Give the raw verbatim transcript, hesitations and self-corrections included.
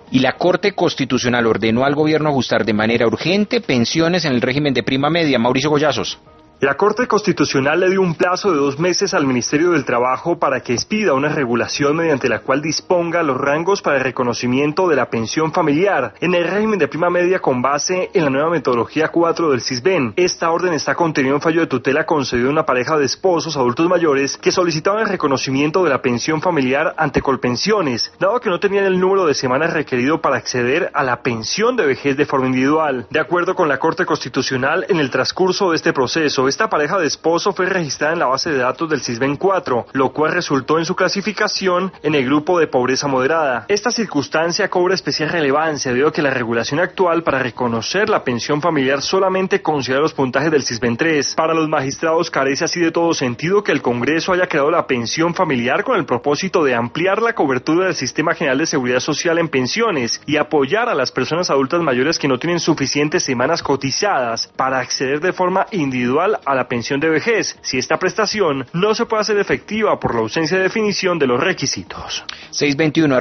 Y la Corte Constitucional ordenó al gobierno ajustar de manera urgente pensiones en el régimen de prima media. Mauricio Goyazos. La Corte Constitucional le dio un plazo de dos meses al Ministerio del Trabajo para que expida una regulación mediante la cual disponga los rangos para el reconocimiento de la pensión familiar en el régimen de prima media con base en la nueva metodología cuatro del CISBEN. Esta orden está contenida en un fallo de tutela concedido a una pareja de esposos adultos mayores que solicitaban el reconocimiento de la pensión familiar ante Colpensiones, dado que no tenían el número de semanas requerido para acceder a la pensión de vejez de forma individual. De acuerdo con la Corte Constitucional, en el transcurso de este proceso, esta pareja de esposos fue registrada en la base de datos del CISBEN cuatro, lo cual resultó en su clasificación en el grupo de pobreza moderada. Esta circunstancia cobra especial relevancia debido a que la regulación actual para reconocer la pensión familiar solamente considera los puntajes del CISBEN tres. Para los magistrados carece así de todo sentido que el Congreso haya creado la pensión familiar con el propósito de ampliar la cobertura del Sistema General de Seguridad Social en pensiones y apoyar a las personas adultas mayores que no tienen suficientes semanas cotizadas para acceder de forma individual a la pensión de vejez, si esta prestación no se puede hacer efectiva por la ausencia de definición de los requisitos. seiscientos veintiuno